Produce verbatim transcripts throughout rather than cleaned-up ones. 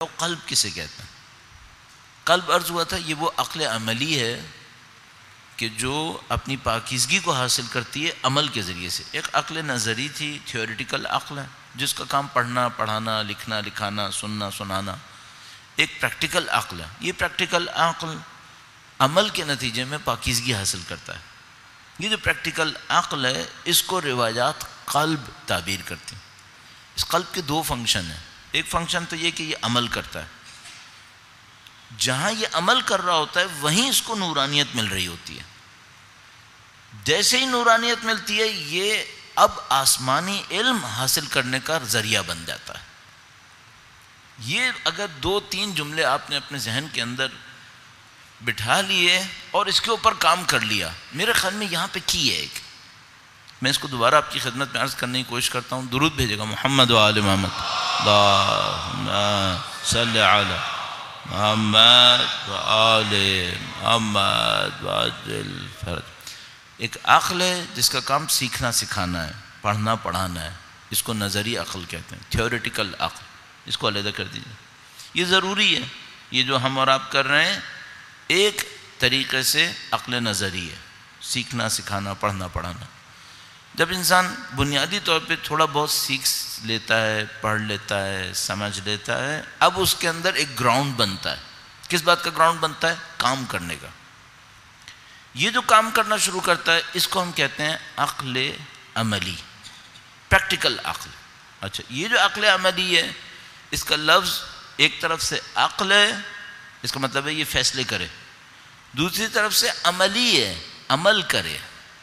قلب کسے کہتے ہیں؟ قلب عرض ہوا تھا یہ وہ عقل عملی ہے کہ جو اپنی پاکیزگی کو حاصل کرتی ہے عمل کے ذریعے سے. ایک عقل نظری تھی، تھیوریٹیکل عقل ہے جس کا کام پڑھنا پڑھانا لکھنا لکھانا سننا سنانا. ایک پریکٹیکل عقل ہے. یہ پریکٹیکل عقل عمل کے نتیجے میں پاکیزگی حاصل کرتا ہے. یہ جو پریکٹیکل عقل ہے اس کو روایات قلب تعبیر کرتی ہیں. اس قلب کے دو فنکشن ہیں. ایک فنکشن تو یہ کہ یہ عمل کرتا ہے. جہاں یہ عمل کر رہا ہوتا ہے وہیں اس کو نورانیت مل رہی ہوتی ہے. جیسے ہی نورانیت ملتی ہے یہ اب آسمانی علم حاصل کرنے کا ذریعہ بن جاتا ہے. یہ اگر دو تین جملے آپ نے اپنے ذہن کے اندر بٹھا لیے اور اس کے اوپر کام کر لیا، میرے خیال میں یہاں پہ کی ہے ایک. میں اس کو دوبارہ آپ کی خدمت میں عرض کرنے کی کوشش کرتا ہوں. درود بھیجے گا محمد و آل محمد. اللہم صلی علی محمد و آل محمد وعجل فرج. ایک عقل ہے جس کا کام سیکھنا سکھانا ہے، پڑھنا پڑھانا ہے. اس کو نظری عقل کہتے ہیں، تھیوریٹیکل عقل. اس کو علیحدہ کر دیجیے. یہ ضروری ہے. یہ جو ہم اور آپ کر رہے ہیں ایک طریقے سے عقل نظری ہے، سیکھنا سکھانا پڑھنا پڑھانا. جب انسان بنیادی طور پہ تھوڑا بہت سیکھ لیتا ہے، پڑھ لیتا ہے، سمجھ لیتا ہے، اب اس کے اندر ایک گراؤنڈ بنتا ہے. کس بات کا گراؤنڈ بنتا ہے؟ کام کرنے کا. یہ جو کام کرنا شروع کرتا ہے اس کو ہم کہتے ہیں عقل عملی، پریکٹیکل عقل. اچھا، یہ جو عقل عملی ہے اس کا لفظ ایک طرف سے عقل ہے، اس کا مطلب ہے یہ فیصلے کرے. دوسری طرف سے عملی ہے، عمل کرے.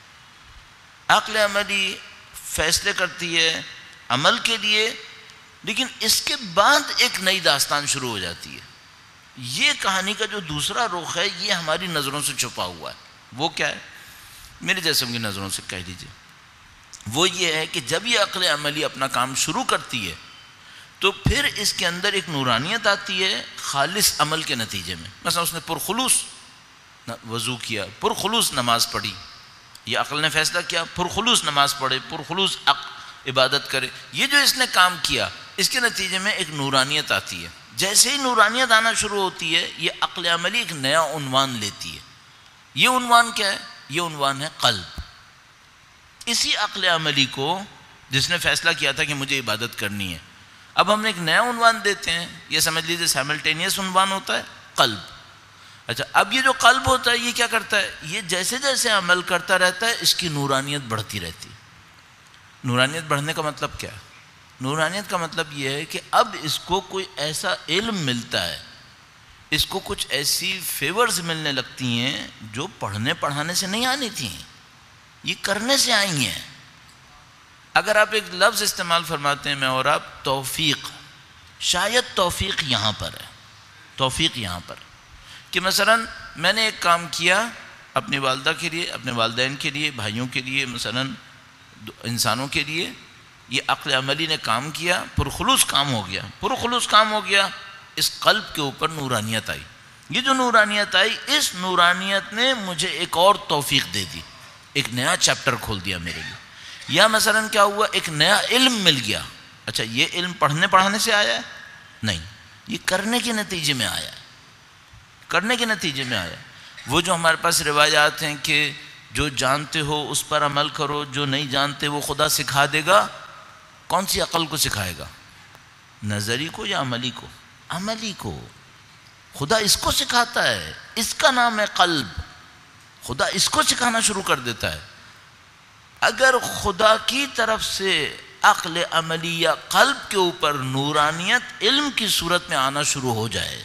عقل عملی فیصلے کرتی ہے عمل کے لیے، لیکن اس کے بعد ایک نئی داستان شروع ہو جاتی ہے. یہ کہانی کا جو دوسرا رخ ہے یہ ہماری نظروں سے چھپا ہوا ہے. وہ کیا ہے؟ میرے جیسوں کی نظروں سے کہہ دیجیے. وہ یہ ہے کہ جب یہ عقل عملی اپنا کام شروع کرتی ہے تو پھر اس کے اندر ایک نورانیت آتی ہے خالص عمل کے نتیجے میں. مثلا اس نے پرخلوص وضو کیا، پرخلوص نماز پڑھی. یہ عقل نے فیصلہ کیا پرخلوص نماز پڑھے، پرخلوص عبادت کرے. یہ جو اس نے کام کیا اس کے نتیجے میں ایک نورانیت آتی ہے. جیسے ہی نورانیت آنا شروع ہوتی ہے یہ عقل عملی ایک نیا عنوان لیتی ہے. یہ عنوان کیا ہے؟ یہ عنوان ہے قلب. اسی عقل عملی کو جس نے فیصلہ کیا تھا کہ مجھے عبادت کرنی ہے، اب ہم نے ایک نیا عنوان دیتے ہیں. یہ سمجھ لیجیے سائملٹینیس عنوان ہوتا ہے قلب. اچھا، اب یہ جو قلب ہوتا ہے یہ کیا کرتا ہے؟ یہ جیسے جیسے عمل کرتا رہتا ہے اس کی نورانیت بڑھتی رہتی ہے. نورانیت بڑھنے کا مطلب کیا ہے؟ نورانیت کا مطلب یہ ہے کہ اب اس کو کوئی ایسا علم ملتا ہے، اس کو کچھ ایسی فیورز ملنے لگتی ہیں جو پڑھنے پڑھانے سے نہیں آنی تھیں، یہ کرنے سے آئی ہیں. اگر آپ ایک لفظ استعمال فرماتے ہیں میں اور آپ، توفیق. شاید توفیق یہاں پر ہے. توفیق یہاں پر کہ مثلا میں نے ایک کام کیا اپنی والدہ کے لیے، اپنے والدین کے لیے، بھائیوں کے لیے، مثلا انسانوں کے لیے. یہ عقل عملی نے کام کیا، پرخلوص کام ہو گیا. پرخلوص کام ہو گیا، اس قلب کے اوپر نورانیت آئی. یہ جو نورانیت آئی اس نورانیت نے مجھے ایک اور توفیق دے دی، ایک نیا چیپٹر کھول دیا میرے لیے. یا مثلا کیا ہوا؟ ایک نیا علم مل گیا. اچھا، یہ علم پڑھنے پڑھانے سے آیا ہے؟ نہیں، یہ کرنے کے نتیجے میں آیا ہے. کرنے کے نتیجے میں آیا. وہ جو ہمارے پاس روایات ہیں کہ جو جانتے ہو اس پر عمل کرو، جو نہیں جانتے وہ خدا سکھا دے گا. کون سی عقل کو سکھائے گا؟ نظری کو یا عملی کو؟ عملی کو. خدا اس کو سکھاتا ہے، اس کا نام ہے قلب. خدا اس کو سکھانا شروع کر دیتا ہے. اگر خدا کی طرف سے عقل عملی یا قلب کے اوپر نورانیت علم کی صورت میں آنا شروع ہو جائے،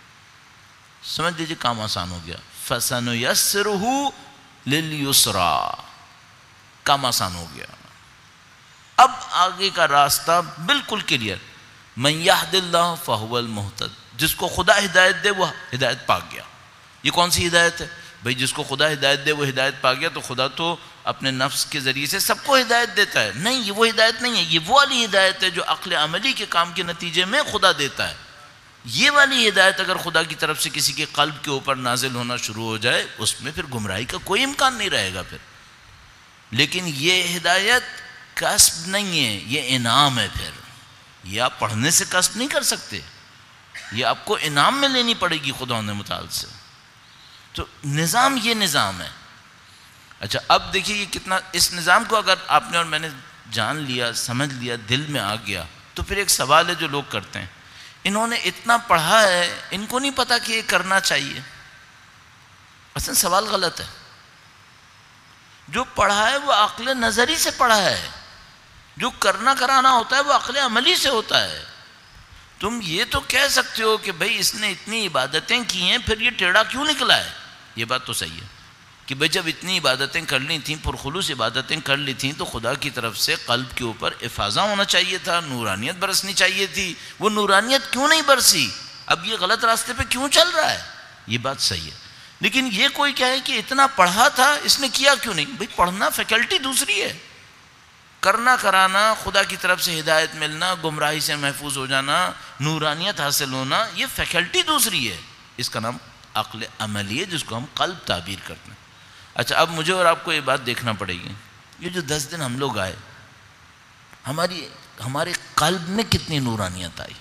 سمجھ لیجیے کام آسان ہو گیا. فَسَنُيَسِّرُهُ لِلْيُسْرَى. کام آسان ہو گیا. اب آگے کا راستہ بالکل کلیئر. مَن يَهْدِ اللَّهُ فَهُوَ الْمُهْتَدِ. جس کو خدا ہدایت دے وہ ہدایت پا گیا. یہ کون سی ہدایت ہے بھئی؟ جس کو خدا ہدایت دے وہ ہدایت پا گیا. تو خدا تو اپنے نفس کے ذریعے سے سب کو ہدایت دیتا ہے. نہیں، یہ وہ ہدایت نہیں ہے. یہ وہ والی ہدایت ہے جو عقل عملی کے کام کے نتیجے میں خدا دیتا ہے. یہ والی ہدایت اگر خدا کی طرف سے کسی کے قلب کے اوپر نازل ہونا شروع ہو جائے اس میں پھر گمراہی کا کوئی امکان نہیں رہے گا پھر. لیکن یہ ہدایت کسب نہیں ہے، یہ انعام ہے. پھر یہ آپ پڑھنے سے کسب نہیں کر سکتے. یہ آپ کو انعام میں لینی پڑے گی خداوند متعال سے. تو نظام یہ نظام ہے. اچھا اب دیکھیے یہ کتنا، اس نظام کو اگر آپ نے اور میں نے جان لیا، سمجھ لیا، دل میں آ گیا، تو پھر ایک سوال ہے جو لوگ کرتے ہیں، انہوں نے اتنا پڑھا ہے، ان کو نہیں پتا کہ یہ کرنا چاہیے. اصل سوال غلط ہے. جو پڑھا ہے وہ عقل نظری سے پڑھا ہے، جو کرنا کرانا ہوتا ہے وہ عقل عملی سے ہوتا ہے. تم یہ تو کہہ سکتے ہو کہ بھئی اس نے اتنی عبادتیں کی ہیں پھر یہ ٹیڑھا کیوں نکلا ہے. یہ بات تو صحیح ہے کہ بھئی جب اتنی عبادتیں کر لی تھیں، پرخلوص عبادتیں کر لی تھیں، تو خدا کی طرف سے قلب کے اوپر افاضہ ہونا چاہیے تھا، نورانیت برسنی چاہیے تھی. وہ نورانیت کیوں نہیں برسی؟ اب یہ غلط راستے پہ کیوں چل رہا ہے؟ یہ بات صحیح ہے. لیکن یہ کوئی کہے کہ اتنا پڑھا تھا اس نے کیا کیوں نہیں؟ بھئی پڑھنا فیکلٹی دوسری ہے، کرنا کرانا، خدا کی طرف سے ہدایت ملنا، گمراہی سے محفوظ ہو جانا، نورانیت حاصل ہونا، یہ فیکلٹی دوسری ہے. اس کا نام عقل عملی ہے، جس کو ہم قلب تعبیر کرتے ہیں. اچھا اب مجھے اور آپ کو یہ بات دیکھنا پڑے گی، یہ جو دس دن ہم لوگ آئے، ہماری ہمارے قلب میں کتنی نورانیت آئی.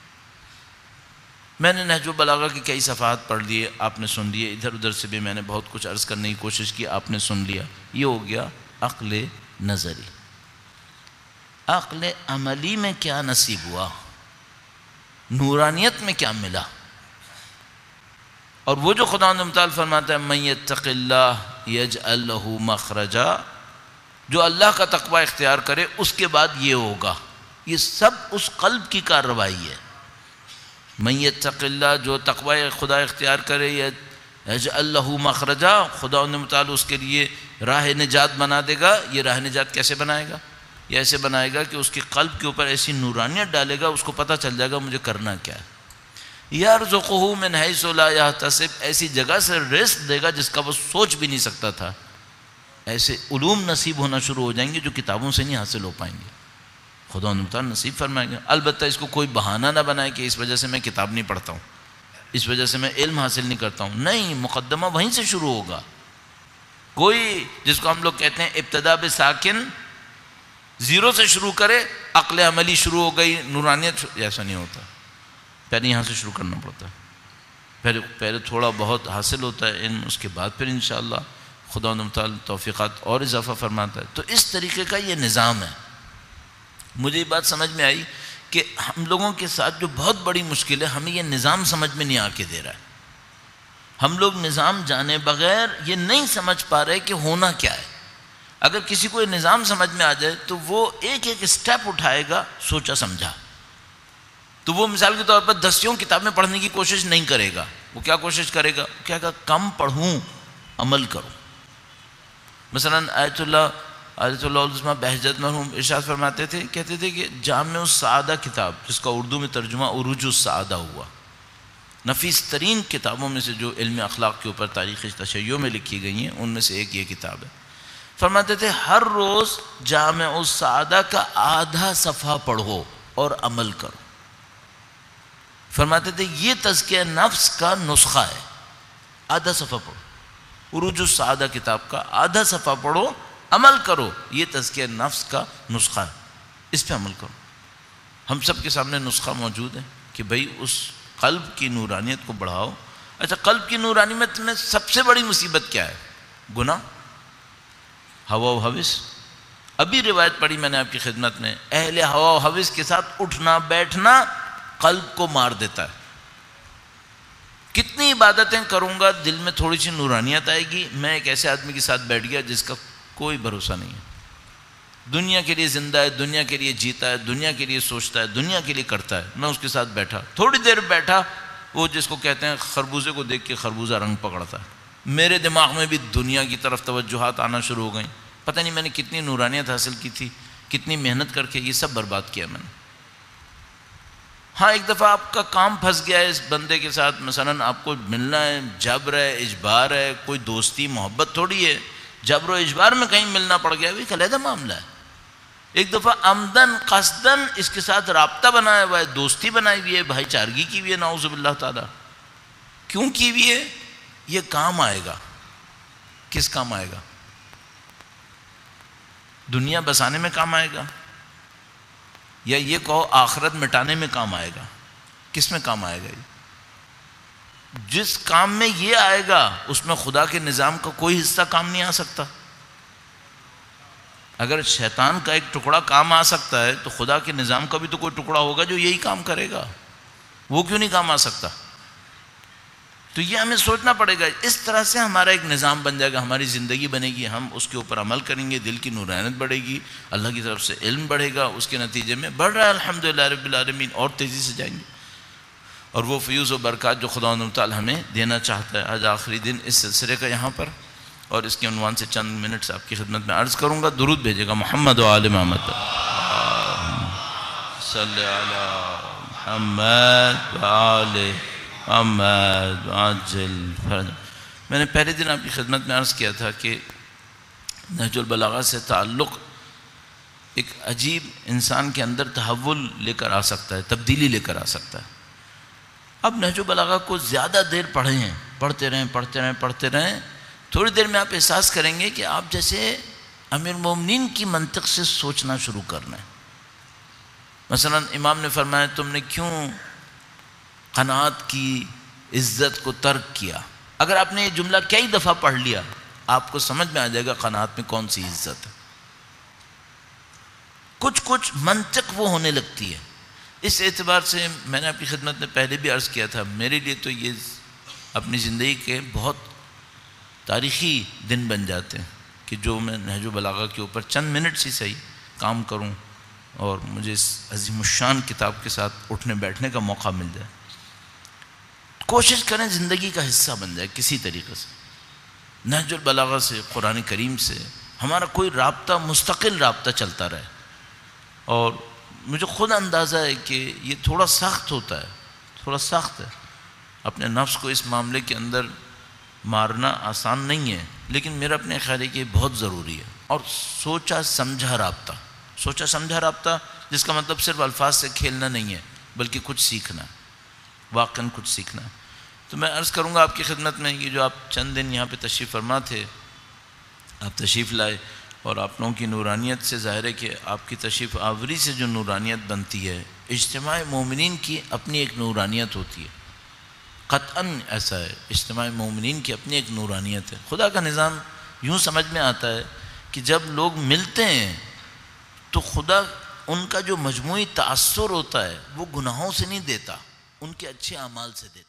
میں نے نہج البلاغہ کی کئی صفحات پڑھ لیے، آپ نے سن لیے، ادھر ادھر سے بھی میں نے بہت کچھ عرض کرنے کی کوشش کی، آپ نے سن لیا. یہ ہو گیا عقل نظری. عقل عملی میں کیا نصیب ہوا؟ نورانیت میں کیا ملا؟ اور وہ جو خداوند متعال فرماتا ہے من یتق اللہ یجعل لہ مخرجا، جو اللہ کا تقوی اختیار کرے اس کے بعد یہ ہوگا. یہ سب اس قلب کی کارروائی ہے. من یتق اللہ، جو تقوی خدا اختیار کرے، یجعل لہ مخرجا، خداوند متعال اس کے لیے راہ نجات بنا دے گا. یہ راہ نجات کیسے بنائے گا؟ یہ ایسے بنائے گا کہ اس کے قلب کے اوپر ایسی نورانیت ڈالے گا، اس کو پتہ چل جائے گا مجھے کرنا کیا ہے. یرزقہ من حیث لا یحتسب، ایسی جگہ سے رزق دے گا جس کا وہ سوچ بھی نہیں سکتا تھا. ایسے علوم نصیب ہونا شروع ہو جائیں گے جو کتابوں سے نہیں حاصل ہو پائیں گے. خدا تعالیٰ نصیب فرمائیں گے. البتہ اس کو کوئی بہانہ نہ بنائے کہ اس وجہ سے میں کتاب نہیں پڑھتا ہوں، اس وجہ سے میں علم حاصل نہیں کرتا ہوں. نہیں، مقدمہ وہیں سے شروع ہوگا. کوئی جس کو ہم لوگ کہتے ہیں ابتدا بساکن، زیرو سے شروع کرے، عقل عملی شروع ہو گئی، نورانیت، ایسا نہیں ہوتا. پہلے یہاں سے شروع کرنا پڑتا ہے. پہلے پہلے تھوڑا بہت حاصل ہوتا ہے علم، اس کے بعد پھر انشاءاللہ خدا تعالیٰ توفیقات اور اضافہ فرماتا ہے. تو اس طریقے کا یہ نظام ہے. مجھے یہ بات سمجھ میں آئی کہ ہم لوگوں کے ساتھ جو بہت بڑی مشکل ہے، ہمیں یہ نظام سمجھ میں نہیں آ کے دے رہا ہے. ہم لوگ نظام جانے بغیر یہ نہیں سمجھ پا رہے کہ ہونا کیا ہے. اگر کسی کو یہ نظام سمجھ میں آ جائے تو وہ ایک ایک سٹیپ اٹھائے گا سوچا سمجھا. تو وہ مثال کے طور پر دسیوں کتابیں پڑھنے کی کوشش نہیں کرے گا. وہ کیا کوشش کرے گا؟ کیا کہا؟ کم پڑھوں، عمل کروں. مثلا آیت اللہ آیت اللہ علیہ بہجت مرحوم ارشاد فرماتے تھے، کہتے تھے کہ جامع السعادہ کتاب، جس کا اردو میں ترجمہ عروج السعادہ ہوا، نفیس ترین کتابوں میں سے جو علم اخلاق کے اوپر تاریخی تشیع میں لکھی گئی ہیں ان میں سے ایک یہ کتاب ہے. فرماتے تھے ہر روز جامع السعادہ کا آدھا صفحہ پڑھو اور عمل کرو. فرماتے تھے یہ تزکیہ نفس کا نسخہ ہے. آدھا صفحہ پڑھو، عروج السعادہ کتاب کا آدھا صفحہ پڑھو، عمل کرو. یہ تزکیہ نفس کا نسخہ ہے، اس پہ عمل کرو. ہم سب کے سامنے نسخہ موجود ہے کہ بھئی اس قلب کی نورانیت کو بڑھاؤ. اچھا قلب کی نورانیت میں سب سے بڑی مصیبت کیا ہے؟ گناہ، ہوا و ہوس. ابھی روایت پڑھی میں نے آپ کی خدمت میں، اہل ہوا و ہوس کے ساتھ اٹھنا بیٹھنا قلب کو مار دیتا ہے. کتنی عبادتیں کروں گا، دل میں تھوڑی سی نورانیت آئے گی، میں ایک ایسے آدمی کے ساتھ بیٹھ گیا جس کا کوئی بھروسہ نہیں ہے. دنیا کے لیے زندہ ہے، دنیا کے لیے جیتا ہے، دنیا کے لیے سوچتا ہے، دنیا کے لیے کرتا ہے. میں اس کے ساتھ بیٹھا، تھوڑی دیر بیٹھا، وہ جس کو کہتے ہیں خربوزے کو دیکھ کے خربوزہ رنگ پکڑتا ہے. میرے دماغ میں بھی دنیا کی طرف توجہات آنا شروع ہو گئیں. پتہ نہیں میں نے کتنی نورانیت حاصل کی تھی، کتنی محنت کر کے یہ سب برباد کیا میں نے. ہاں ایک دفعہ آپ کا کام پھنس گیا ہے اس بندے کے ساتھ، مثلا آپ کو ملنا ہے، جبر ہے، اجبار ہے، کوئی دوستی محبت تھوڑی ہے. جبر و اجبار میں کہیں ملنا پڑ گیا، بھی علیحدہ معاملہ ہے. ایک دفعہ عمدن قصدن اس کے ساتھ رابطہ بنایا ہوا ہے، دوستی بنائی ہوئی ہے، بھائی چارگی کی ہوئی ہے، نعوذ باللہ تعالیٰ. کیوں کی ہوئی ہے؟ یہ کام آئے گا. کس کام آئے گا؟ دنیا بسانے میں کام آئے گا، یا یہ کہو آخرت مٹانے میں کام آئے گا. کس میں کام آئے گا یہ؟ جس کام میں یہ آئے گا اس میں خدا کے نظام کا کوئی حصہ کام نہیں آ سکتا. اگر شیطان کا ایک ٹکڑا کام آ سکتا ہے تو خدا کے نظام کا بھی تو کوئی ٹکڑا ہوگا جو یہی کام کرے گا. وہ کیوں نہیں کام آ سکتا؟ تو یہ ہمیں سوچنا پڑے گا. اس طرح سے ہمارا ایک نظام بن جائے گا، ہماری زندگی بنے گی، ہم اس کے اوپر عمل کریں گے، دل کی نورانیت بڑھے گی، اللہ کی طرف سے علم بڑھے گا، اس کے نتیجے میں بڑھ رہا ہے الحمدللہ رب العالمین، اور تیزی سے جائیں گے. اور وہ فیوز و برکات جو خدا و تعالی ہمیں دینا چاہتا ہے. آج آخری دن اس سلسلے کا یہاں پر، اور اس کے عنوان سے چند منٹس آپ کی خدمت میں عرض کروں گا. درود بھیجے گا محمد و آل محمد. صلی علی محمد و آل محمد عاجل فرج. میں نے پہلے دن آپ کی خدمت میں عرض کیا تھا کہ نہج البلاغہ سے تعلق ایک عجیب انسان کے اندر تحول لے کر آ سکتا ہے، تبدیلی لے کر آ سکتا ہے. اب نہج البلاغہ کو زیادہ دیر پڑھے ہیں، پڑھتے رہیں پڑھتے رہیں پڑھتے رہیں تھوڑی دیر میں آپ احساس کریں گے کہ آپ جیسے امیر المومنین کی منطق سے سوچنا شروع کرنا ہے. مثلا امام نے فرمایا تم نے کیوں قناعت کی عزت کو ترک کیا؟ اگر آپ نے یہ جملہ کئی دفعہ پڑھ لیا آپ کو سمجھ میں آ جائے گا قناعت میں کون سی عزت ہے. کچھ کچھ منطق وہ ہونے لگتی ہے. اس اعتبار سے میں نے آپ کی خدمت میں پہلے بھی عرض کیا تھا، میرے لیے تو یہ اپنی زندگی کے بہت تاریخی دن بن جاتے ہیں کہ جو میں نہج البلاغہ کے اوپر چند منٹ ہی صحیح کام کروں اور مجھے اس عظیم الشان کتاب کے ساتھ اٹھنے بیٹھنے کا موقع مل جائے. کوشش کریں زندگی کا حصہ بن جائے کسی طریقے سے. نہج البلاغہ سے، قرآن کریم سے ہمارا کوئی رابطہ، مستقل رابطہ چلتا رہے. اور مجھے خود اندازہ ہے کہ یہ تھوڑا سخت ہوتا ہے، تھوڑا سخت ہے. اپنے نفس کو اس معاملے کے اندر مارنا آسان نہیں ہے، لیکن میرا اپنے خیال ہے کہ یہ بہت ضروری ہے. اور سوچا سمجھا رابطہ، سوچا سمجھا رابطہ جس کا مطلب صرف الفاظ سے کھیلنا نہیں ہے بلکہ کچھ سیکھنا، واقعاً کچھ سیکھنا. تو میں عرض کروں گا آپ کی خدمت میں کہ جو آپ چند دن یہاں پہ تشریف فرما تھے، آپ تشریف لائے، اور آپ لوگوں کی نورانیت سے ظاہر ہے کہ آپ کی تشریف آوری سے جو نورانیت بنتی ہے، اجتماع مومنین کی اپنی ایک نورانیت ہوتی ہے. قطعاً ایسا ہے، اجتماع مومنین کی اپنی ایک نورانیت ہے. خدا کا نظام یوں سمجھ میں آتا ہے کہ جب لوگ ملتے ہیں تو خدا ان کا جو مجموعی تأثر ہوتا ہے وہ گناہوں سے نہیں دیتا، ان کے اچھے اعمال سے دیتا.